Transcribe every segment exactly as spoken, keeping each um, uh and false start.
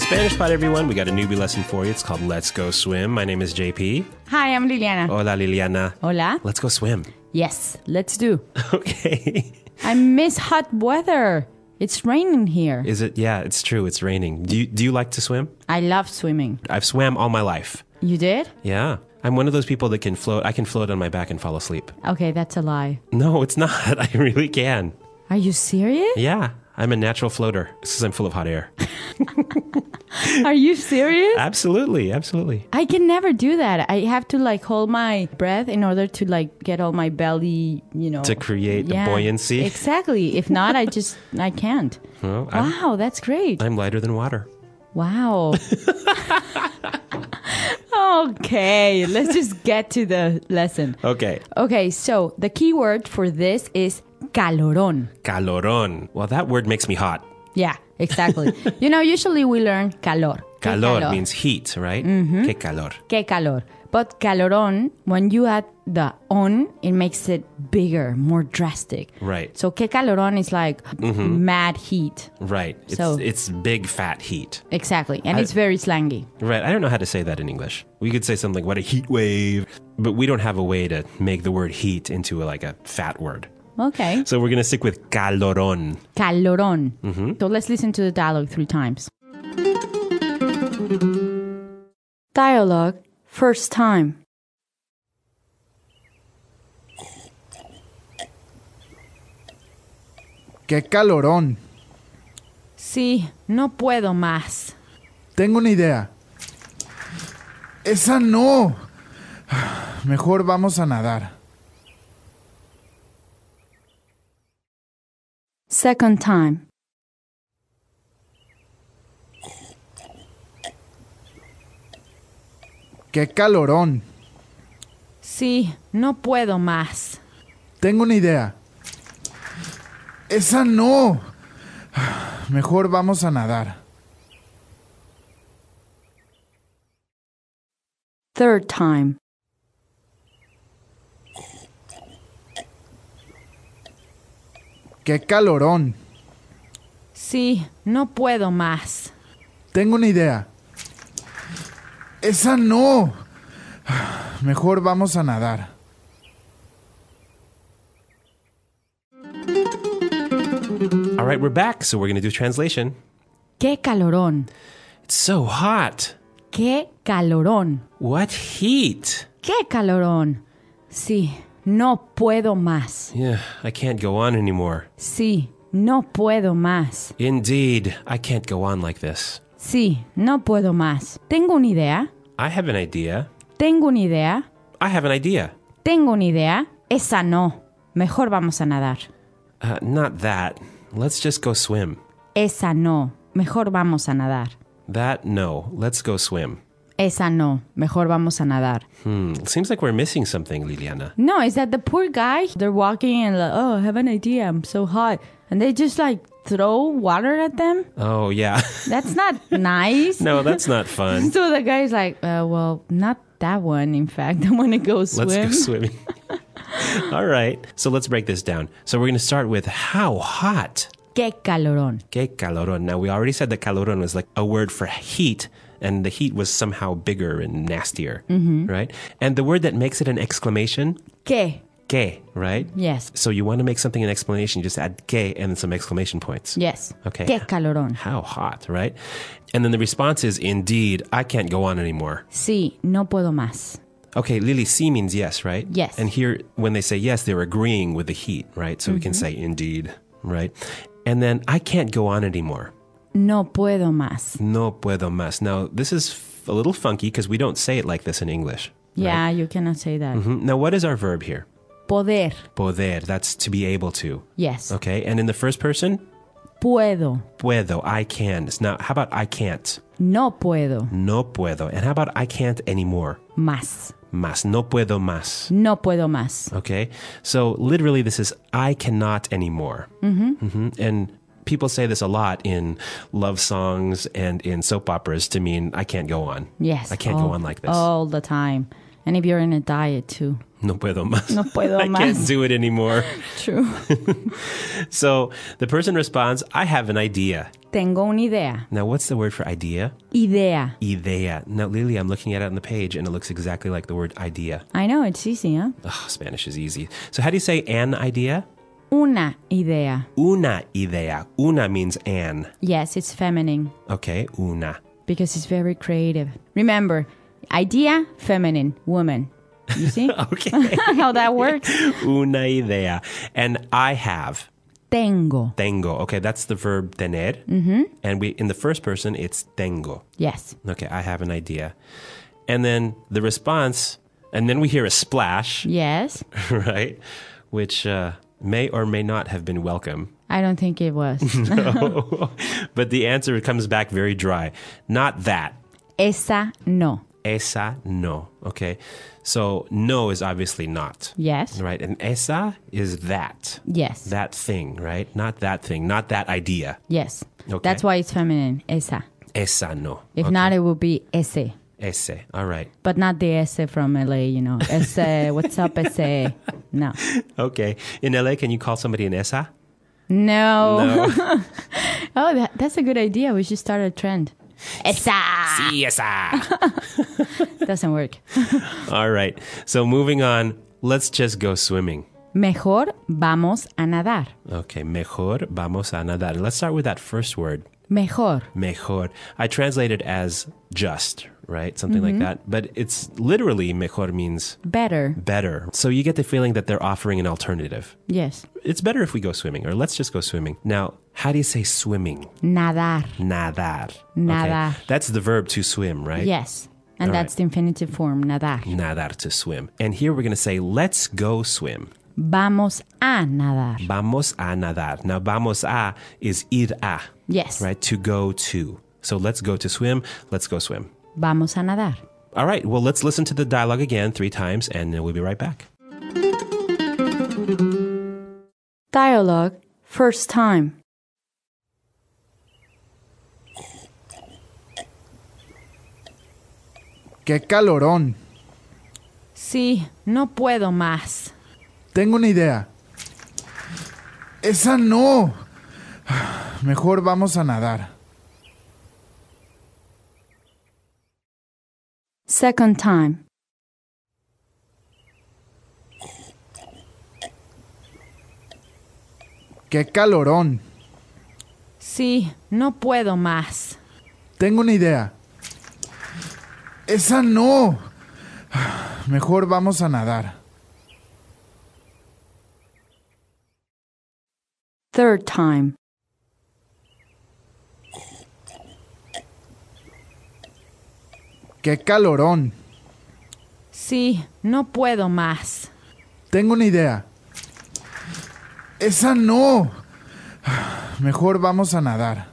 Spanish Pod, everyone. We got a newbie lesson for you. It's called Let's Go Swim. My name is J P. Hi, I'm Liliana. Hola, Liliana. Hola. Let's go swim. Yes, let's do. Okay. I miss hot weather. It's raining here. Is it? Yeah, it's true. It's raining. Do you, do you like to swim? I love swimming. I've swam all my life. You did? Yeah. I'm one of those people that can float. I can float on my back and fall asleep. Okay, that's a lie. No, it's not. I really can. Are you serious? Yeah. I'm a natural floater because I'm full of hot air. Are you serious? Absolutely. Absolutely. I can never do that. I have to like hold my breath in order to like get all my belly, you know. To create yeah, a buoyancy. Exactly. If not, I just, I can't. Well, I'm, wow, that's great. I'm lighter than water. Wow. Okay, let's just get to the lesson. Okay. Okay, so the key word for this is calorón. Calorón. Well, that word makes me hot. Yeah, exactly. You know, usually we learn calor. Calor, calor means heat, right? Mm-hmm. Que calor. Que calor. But calorón, when you add the on, it makes it bigger, more drastic. Right. So que calorón is like Mm-hmm. mad heat. Right. It's, So- it's big, fat heat. Exactly. And I- it's very slangy. Right. I don't know how to say that in English. We could say something like, what a heat wave. But we don't have a way to make the word heat into a, like a fat word. Okay. So we're going to stick with calorón. Calorón. Mm-hmm. So let's listen to the dialogue three times. Dialogue, first time. ¡Qué calorón! Sí, no puedo más. Tengo una idea. ¡Esa no! Mejor vamos a nadar. Second time. ¡Qué calorón! Sí, no puedo más. Tengo una idea. ¡Esa no! Mejor vamos a nadar. Third time. ¡Qué calorón! Sí, no puedo más. Tengo una idea. ¡Esa no! Mejor vamos a nadar. All right, we're back. So we're going to do translation. Qué calorón. It's so hot. Qué calorón. What heat? Qué calorón. Sí, no puedo más. Yeah, I can't go on anymore. Sí, no puedo más. Indeed, I can't go on like this. Sí, no puedo más. Tengo una idea. I have an idea. Tengo una idea. I have an idea. Tengo una idea. Esa no. Mejor vamos a nadar. Uh, not that. Let's just go swim. Esa no. Mejor vamos a nadar. That, no. Let's go swim. Esa no. Mejor vamos a nadar. Hmm. Seems like we're missing something, Liliana. No, it's that the poor guy, they're walking and like, oh, I have an idea. I'm so hot. And they just like throw water at them. Oh, yeah. That's not nice. No, that's not fun. So the guy's like, uh, well, not that one. In fact, I want to go swim. Let's go swimming. All right. So let's break this down. So we're going to start with how hot. Qué calorón. Que calorón. Now, we already said that calorón was like a word for heat, and the heat was somehow bigger and nastier, mm-hmm. right? And the word that makes it an exclamation, ¿Qué? que, right? Yes. So you want to make something an explanation, you just add que and then some exclamation points. Yes. Okay. Qué calorón. How hot, right? And then the response is, indeed, I can't go on anymore. Sí, no puedo más. Okay, Lily, sí means yes, right? Yes. And here, when they say yes, they're agreeing with the heat, right? So mm-hmm. we can say indeed, right? And then, I can't go on anymore. No puedo más. No puedo más. Now, this is f- a little funky because we don't say it like this in English. Yeah, right? you cannot say that. Mm-hmm. Now, what is our verb here? Poder. Poder. That's to be able to. Yes. Okay, and in the first person? Puedo. Puedo. I can. Now, how about I can't? No puedo. No puedo. And how about I can't anymore? Más. Más. No puedo más. No puedo más. Okay? So literally this is I cannot anymore. Mm-hmm. Mm-hmm. And people say this a lot in love songs and in soap operas to mean I can't go on. Yes. I can't all, go on like this. All the time. And if you're in a diet too. No puedo más. No puedo I más. can't do it anymore. True. So the person responds, I have an idea. Tengo una idea. Now, what's the word for idea? Idea. Idea. Now, Lily, I'm looking at it on the page, and it looks exactly like the word idea. I know, it's easy, huh? Oh, Spanish is easy. So how do you say an idea? Una idea. Una idea. Una means an. Yes, it's feminine Okay, una. because it's very creative. Remember, idea, feminine, woman. You see Okay. how that works? Una idea. And I have. Tengo. Tengo. Okay, that's the verb tener. Mm-hmm. And we in the first person, it's tengo. Yes. Okay, I have an idea. And then the response, and then we hear a splash, Yes. right? Which uh, may or may not have been welcome. I don't think it was. No. But the answer comes back very dry. Not that. Esa no. Esa no. Okay. So no is obviously not. Yes. Right. And esa is that. Yes. That thing, right? Not that thing. Not that idea. Yes. Okay. That's why it's feminine. Esa. Esa no. If Okay. not, it would be ese. Ese. All right. But not the ese from L A, you know. Ese, what's up, ese? No. Okay. In L A, can you call somebody an esa? No. No. Oh, that, that's a good idea. We should start a trend. Esa. Sí, esa. Doesn't work. All right. So moving on, let's just go swimming. Mejor vamos a nadar. Okay. Mejor vamos a nadar. Let's start with that first word. Mejor. Mejor. I translate it as just, right? Something like that. But it's literally mejor means Better. better. So you get the feeling that they're offering an alternative. Yes. It's better if we go swimming, or let's just go swimming. Now, how do you say swimming? Nadar. Nadar. Nadar. Okay. That's the verb to swim, right? Yes. And All that's right. the infinitive form, nadar. Nadar, to swim. And here we're going to say, let's go swim. Vamos a nadar. Vamos a nadar. Now, vamos a is ir a, Yes. right? To go to. So let's go to swim. Let's go swim. Vamos a nadar. All right. Well, let's listen to the dialogue again three times, and then we'll be right back. Dialogue. First time. ¡Qué calorón! Sí, no puedo más. Tengo una idea. ¡Esa no! Mejor vamos a nadar. Second time. ¡Qué calorón! Sí, no puedo más. Tengo una idea. ¡Esa no! Mejor vamos a nadar. Third time. ¡Qué calorón! Sí, no puedo más. Tengo una idea. ¡Esa no! Mejor vamos a nadar.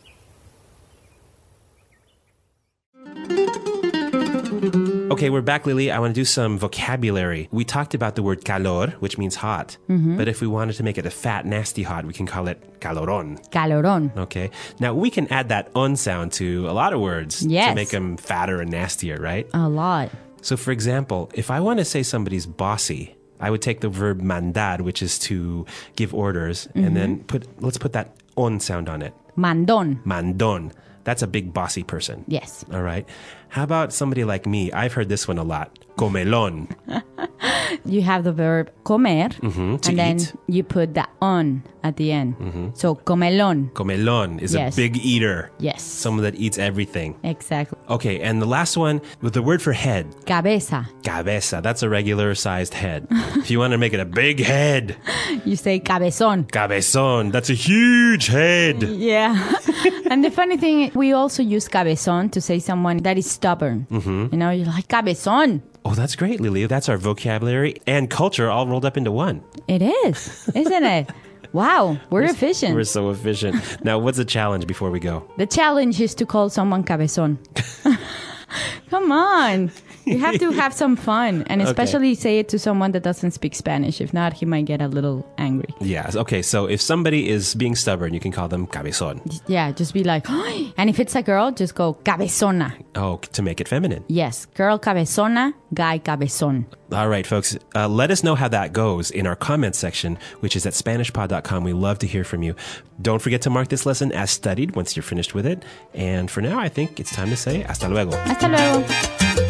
Okay, we're back, Lily. I want to do some vocabulary. We talked about the word calor, which means hot. But if we wanted to make it a fat, nasty hot, we can call it calorón. Calorón. Okay. Now, we can add that on sound to a lot of words to Yes. make them fatter and nastier, right? A lot. So, for example, if I want to say somebody's bossy, I would take the verb mandar, which is to give orders, and then put, let's put that on sound on it. Mandón. Mandon. That's a big bossy person. Yes. All right. How about somebody like me? I've heard this one a lot. Comelon. You have the verb comer, to and then eat. you put the on at the end. So comelón. Comelon is Yes. a big eater. Yes. Someone that eats everything. Exactly. Okay, and the last one with the word for head. Cabeza. Cabeza. That's a regular sized head. If you want to make it a big head, You say cabezón. cabezón. That's a huge head. Yeah. And the funny thing, we also use cabezón to say someone that is stubborn. You know, you're like, cabezón. Oh, that's great, Lily. That's our vocabulary and culture all rolled up into one. It is, isn't it? Wow, we're efficient. We're so efficient. Now, what's the challenge before we go? The challenge is to call someone cabezón. Come on. You have to have some fun, and especially okay. say it to someone that doesn't speak Spanish. If not, he might get a little angry. Yeah. Okay. So if somebody is being stubborn, you can call them cabezón. Yeah. Just be like, oh. And if it's a girl, just go cabezona. Oh, to make it feminine. Yes. Girl cabezona, guy cabezón. All right, folks. Uh, let us know how that goes in our comments section, which is at Spanish pod dot com. We love to hear from you. Don't forget to mark this lesson as studied once you're finished with it. And for now, I think it's time to say hasta luego. Hasta luego.